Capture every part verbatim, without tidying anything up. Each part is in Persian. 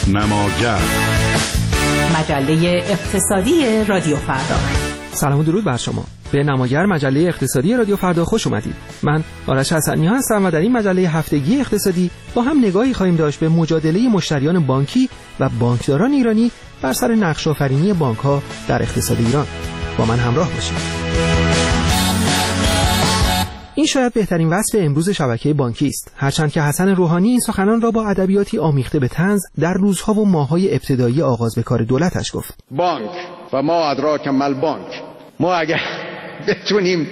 نماگر، مجله اقتصادی رادیو فردا. سلام و درود بر شما. به نماگر، مجله اقتصادی رادیو فردا خوش اومدید. من آرش حسنی هستم و در این مجله هفتگی اقتصادی با هم نگاهی خواهیم داشت به مجادله مشتریان بانکی و بانکداران ایرانی بر سر نقش‌آفرینی بانک‌ها در اقتصاد ایران. با من همراه باشید. این شاید بهترین وصف امروز شبکه بانکی است، هرچند که حسن روحانی این سخنان را با ادبیاتی آمیخته به طنز در روزها و ماه‌های ابتدایی آغاز به کار دولتش گفت. بانک و ما ادراک مل بانک. ما اگر بتونیم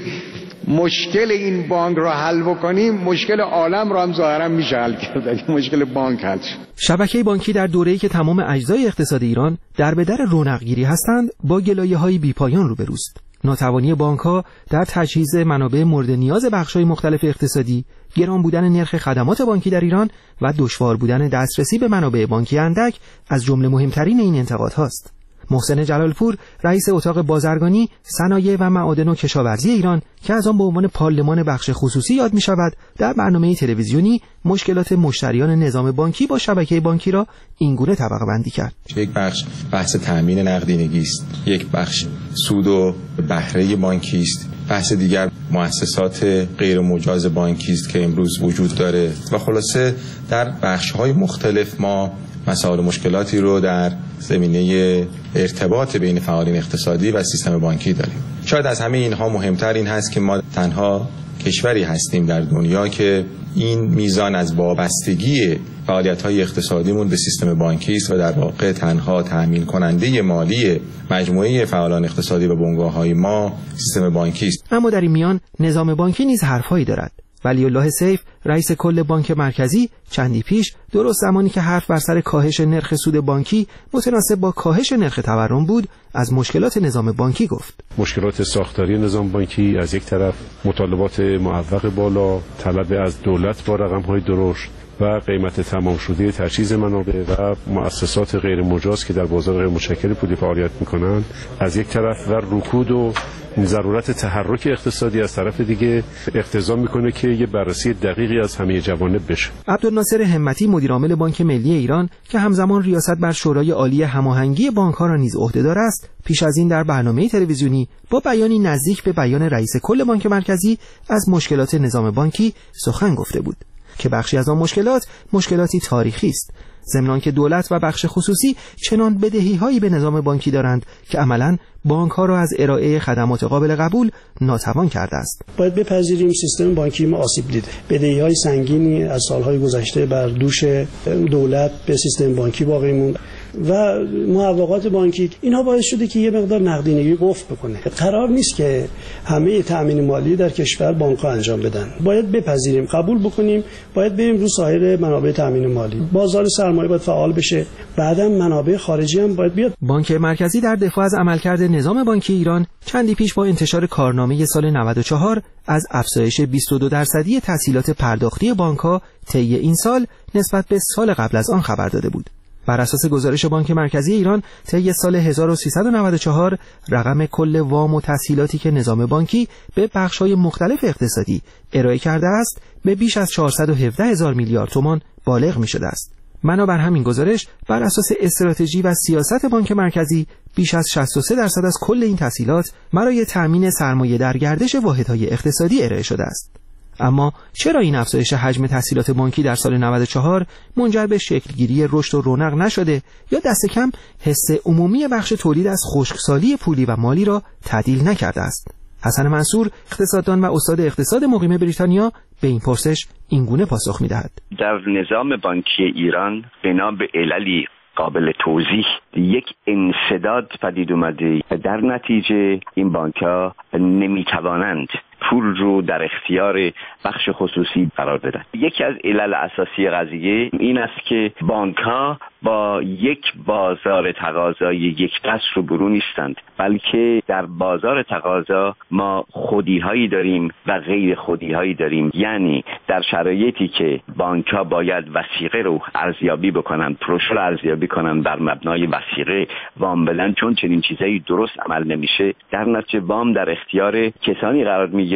مشکل این بانک را حل بکنیم، مشکل عالم را هم ظاهرا میشه حل کرد. اگه مشکل بانک حل شد. شبکه بانکی در دوره‌ای که تمام اجزای اقتصاد ایران در به در رونق‌گیری هستند، با گلایه‌های بی‌پایان روبروست. ناتوانی بانک‌ها در تجهیز منابع مورد نیاز بخش‌های مختلف اقتصادی، گران بودن نرخ خدمات بانکی در ایران و دشوار بودن دسترسی به منابع بانکی اندک از جمله مهمترین این انتقادهاست. محسن جلالپور، رئیس اتاق بازرگانی، صنایع و معادن و کشاورزی ایران که از آن به عنوان پارلمان بخش خصوصی یاد می‌شود، در برنامه تلویزیونی مشکلات مشتریان نظام بانکی با شبکه بانکی را اینگونه طبقه بندی کرد. یک بخش بحث تامین نقدینگی است، یک بخش سود و بهره بانکی است، بحث دیگر مؤسسات غیر مجاز بانکی است که امروز وجود داره و خلاصه در بخش‌های مختلف ما مسائل و مشکلاتی رو در زمینه ارتباط بین فعالین اقتصادی و سیستم بانکی داریم. شاید از همه اینها مهمتر این هست که ما تنها کشوری هستیم در دنیا که این میزان از وابستگی فعالیت‌های اقتصادیمون به سیستم بانکی است و در واقع تنها تأمین کننده مالی مجموعه فعالان اقتصادی و بنگاه‌های ما سیستم بانکی است. اما در این میان نظام بانکی نیز حرفایی دارد. ولی الله سیف، رئیس کل بانک مرکزی، چندی پیش درست زمانی که حرف بر سر کاهش نرخ سود بانکی متناسب با کاهش نرخ تورم بود، از مشکلات نظام بانکی گفت. مشکلات ساختاری نظام بانکی از یک طرف، مطالبات معوق بالا، طلب از دولت با رقم‌های درشت و قیمت تمام شده تجهیز منابع و مؤسسات غیر مجاز که در بازار غیر متشکل پولی فعالیت می‌کنند از یک طرف و رکود و ضرورت تحرک اقتصادی از طرف دیگه اقتضا میکنه که یه بررسی دقیقی از همه جوانب بشه. عبدالناصر همتی، مدیرعامل بانک ملی ایران که همزمان ریاست بر شورای عالی هماهنگی بانک‌ها را نیز عهدهدار است، پیش از این در برنامه تلویزیونی با بیانی نزدیک به بیان رئیس کل بانک مرکزی از مشکلات نظام بانکی سخن گفته بود که بخشی از آن مشکلات مشکلاتی تاریخی است، ضمن آنکه دولت و بخش خصوصی چنان بدهی‌هایی به نظام بانکی دارند که عملاً بانک‌ها را از ارائه خدمات قابل قبول ناتوان کرده است. باید بپذیریم سیستم بانکی ما آسیب دیده. بدهی‌های سنگینی از سال‌های گذشته بر دوش دولت به سیستم بانکی باقی مونده و معوقات بانکی اینها باعث شده که یه مقدار نقدینگی افت بکنه. قرار نیست که همه تأمین مالی در کشور بانک‌ها انجام بدن. باید بپذیریم، قبول بکنیم، باید بریم رو سایر منابع تأمین مالی. بازار سرمایه باید فعال بشه. بعداً منابع خارجی هم باید بیاد. بانک مرکزی در دفاع از عملکرد نظام بانکی ایران چندی پیش با انتشار کارنامه سال نود و چهار از افزایش بیست و دو درصدی تسهیلات پرداختی بانک‌ها طی این سال نسبت به سال قبل از آن خبر داده بود. بر اساس گزارش بانک مرکزی ایران طی سال هزار و سیصد و نود و چهار رقم کل وام و تسهیلاتی که نظام بانکی به بخش‌های مختلف اقتصادی ارائه کرده است به بیش از چهارصد و هفده هزار میلیارد تومان بالغ می‌شده است. بنابر همین گزارش بر اساس استراتژی و سیاست بانک مرکزی بیش از شصت و سه درصد از کل این تسهیلات برای تأمین سرمایه در گردش واحدهای اقتصادی ارائه شده است. اما چرا این افزایش حجم تسهیلات بانکی در سال نود و چهار منجر به شکلگیری رشد و رونق نشده یا دست کم حس عمومی بخش تولید از خشکسالی پولی و مالی را تعدیل نکرده است؟ حسن منصور، اقتصاددان و استاد اقتصاد مقیم بریتانیا، به این پرسش اینگونه پاسخ می‌دهد. در نظام بانکی ایران بنا به عللی قابل توضیح یک انسداد پدید اومده و در نتیجه این بانک‌ها نمی‌توانند پول رو در اختیار بخش خصوصی قرار بدن. یکی از علل اساسی قضیه این است که بانک‌ها با یک بازار تقاضای یک دست رو برو نیستند، بلکه در بازار تقاضا ما خودی‌هایی داریم و غیر خودی‌هایی داریم. یعنی در شرایطی که بانک‌ها باید وثیقه رو ارزیابی بکنن، پروژه رو ارزیابی کنن بر مبنای وثیقه وام بدن، چون چنین چیزایی درست عمل نمیشه، در نتیجه وام در اختیار کسانی قرار میگیره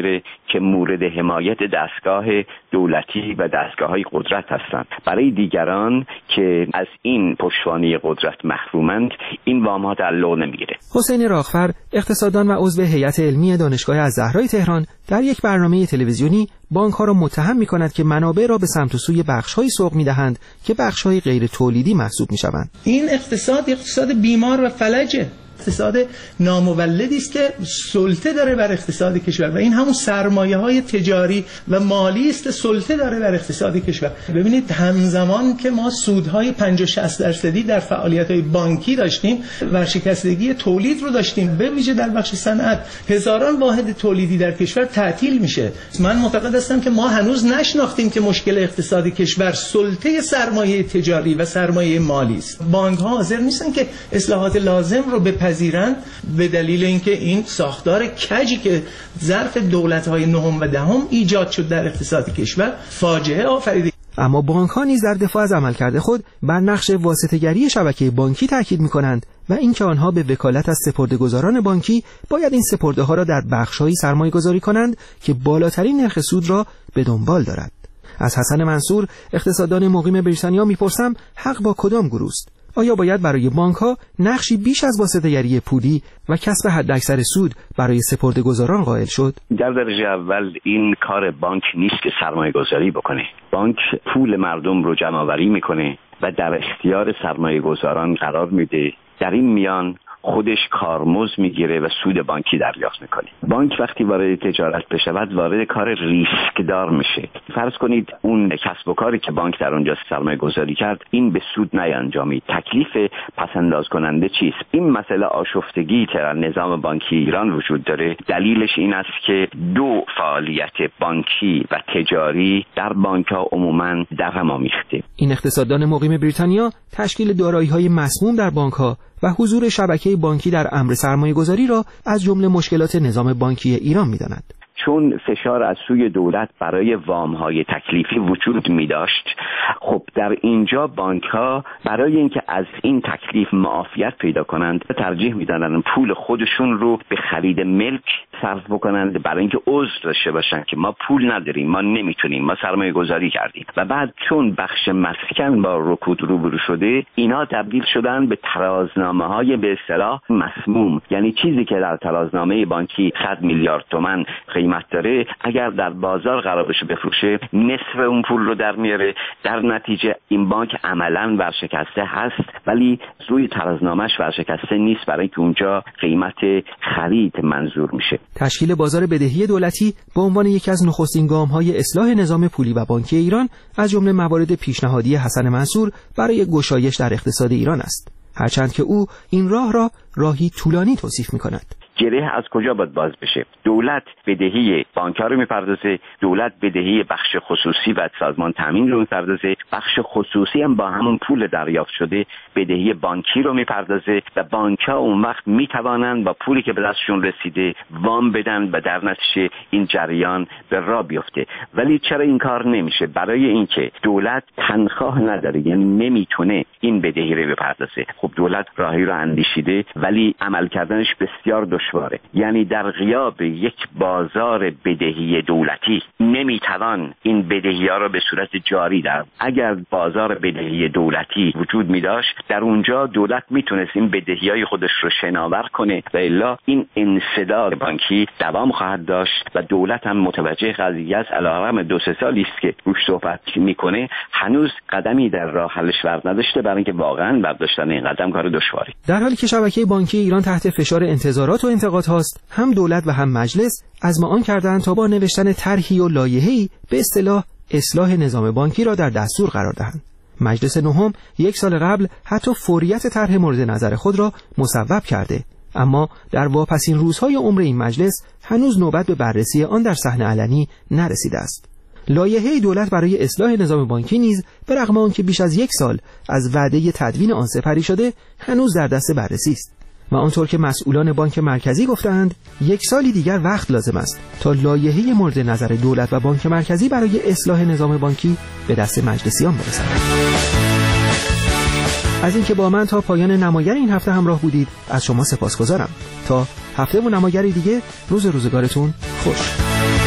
میگیره که مورد حمایت دستگاه دولتی و دستگاه‌های قدرت هستند. برای دیگران که از این پشتوانه قدرت محرومند این وام‌ها تعلق نمیگیره. حسین راغفر، اقتصاددان و عضو هیئت علمی دانشگاه الزهرای تهران، در یک برنامه تلویزیونی بانک‌ها را متهم می‌کند که منابع را به سمت و سوی بخش‌هایی سوق می‌دهند که بخش‌های غیر تولیدی محسوب می‌شوند. این اقتصاد اقتصاد بیمار و فلجه. اقتصاد نامولدی است که سلطه داره بر اقتصاد کشور و این همون سرمایه‌های تجاری و مالی است که سلطه داره بر اقتصاد کشور. ببینید همزمان که ما سودهای پنجاه شصت درصدی در فعالیت‌های بانکی داشتیم، ورشکستگی تولید رو داشتیم، به ویژه در بخش صنعت هزاران واحد تولیدی در کشور تعطیل میشه. من معتقد هستم که ما هنوز نشناختیم که مشکل اقتصاد کشور سلطه سرمایه تجاری و سرمایه مالی است. بانک‌ها حاضر نیستن که اصلاحات لازم رو به پذیرند به دلیل اینکه این ساختار کجی که ظرف دولت‌های نهم و دهم ایجاد شد در اقتصاد کشور فاجعه آفرید. اما بانک‌ها نیز در دفاع از عملکرد خود بر نقش واسطه‌گری شبکه بانکی تاکید می‌کنند و اینکه آنها به وکالت از سپرده‌گذاران بانکی باید این سپرده‌ها را در بخش‌هایی سرمایه‌گذاری کنند که بالاترین نرخ سود را به دنبال دارد. از حسن منصور، اقتصاددان مقیم بریتانیا می‌پرسم حق با کدام گروه است؟ آیا باید برای بانک‌ها نقشی بیش از واسطه‌گری پولی و کسب حداکثر سود برای سپرده‌گذاران قائل شد؟ در درجه اول این کار بانک نیست که سرمایه‌گذاری بکنه. بانک پول مردم رو جمع‌آوری میکنه و در اختیار سرمایه‌گذاران قرار میده. در این میان خودش کارمزد میگیره و سود بانکی دریافت میکنه. بانک وقتی وارد تجارت بشود وارد کار ریسکدار میشه. فرض کنید اون کسب و کاری که بانک در اونجا سرمایه گذاری کرد این به سود نینجامید. تکلیف پسنداز کننده چیست؟ این مسئله آشفتگی در نظام بانکی ایران وجود داره. دلیلش این است که دو فعالیت بانکی و تجاری در بانک ها عموما در هم آمیخته. این اقتصاددان مقیم بریتانیا تشکیل دارایی‌های مسموم در بانک‌ها و حضور شبکه بانکی در امر سرمایه‌گذاری را از جمله مشکلات نظام بانکی ایران می‌داند. چون فشار از سوی دولت برای وام‌های تکلیفی وجود می‌داشت، خب در اینجا بانک‌ها برای اینکه از این تکلیف معافیت پیدا کنند ترجیح می‌دادند پول خودشون رو به خرید ملک صرف بکنند برای اینکه عذر داشته باشن که ما پول نداریم، ما نمیتونیم، ما سرمایه گذاری کردیم. و بعد چون بخش مسکن با رکود روبرو شده، اینا تبدیل شدن به ترازنامه‌های به اصطلاح مسموم. یعنی چیزی که در ترازنامه بانکی صد میلیارد تومان قیمت داره، اگر در بازار قرار بشه بفروشه نصف اون پول رو در میاره. در نتیجه این بانک عملاً ورشکسته هست ولی روی ترازنامه‌اش ورشکسته نیست، برای اینکه اونجا قیمت خرید منظور میشه. تشکیل بازار بدهی دولتی به عنوان یکی از نخستین گام‌های اصلاح نظام پولی و بانکی ایران از جمله موارد پیشنهادی حسن منصور برای گشایش در اقتصاد ایران است، هرچند که او این راه را راهی طولانی توصیف می‌کند. گره از کجا باید باز بشه؟ دولت بدهی بانک‌ها رو میپردازه، دولت بدهی بخش خصوصی و سازمان تامین رو میپردازه، بخش خصوصی هم با همون پول دریافت شده بدهی بانکی رو میپردازه و بانک‌ها اون وقت میتوانند با پولی که به دستشون رسیده وام بدن و در نتیجه این جریان به راه بیفته. ولی چرا این کار نمیشه؟ برای اینکه دولت تنخواه نداره، یعنی نمیتونه این بدهی رو بپردازه. خب دولت راهی رو اندیشیده ولی عمل کردنش بسیار دشواره. یعنی در غیاب یک بازار بدهی دولتی نمیتوان این بدهی ها را به صورت جاری در اگر بازار بدهی دولتی وجود می داشت در اونجا دولت میتونست این بدهی های خودش رو شناور کنه و الا این انسداد بانکی دوام خواهد داشت و دولت هم متوجه قضیه است. علیرغم دو سه سالی است که روش صحبت میکنه هنوز قدمی در راه حلش ور نداشته، برای اینکه واقعا برداشتن این قدم کار دشواری. در حالی که شبکه بانکی ایران تحت فشار انتظارات و انتقاد هاست، هم دولت و هم مجلس ازمایان کردند تا با نوشتن طرحی و لایحه‌ای به اصطلاح اصلاح نظام بانکی را در دستور قرار دهند. مجلس نهم یک سال قبل حتی فوریت طرح مورد نظر خود را مصوب کرده، اما در واپسین روزهای عمر این مجلس هنوز نوبت به بررسی آن در صحنه علنی نرسیده است. لایحه دولت برای اصلاح نظام بانکی نیز به رغم آنکه بیش از یک سال از وعده تدوین آن سپری شده هنوز در دست بررسی است و آنطور که مسئولان بانک مرکزی گفتند یک سالی دیگر وقت لازم است تا لایحه مورد نظر دولت و بانک مرکزی برای اصلاح نظام بانکی به دست مجلسیان برسد. از اینکه با من تا پایان نمایان این هفته همراه بودید از شما سپاسگزارم. تا هفته و نماگری دیگه روز روزگارتون خوش.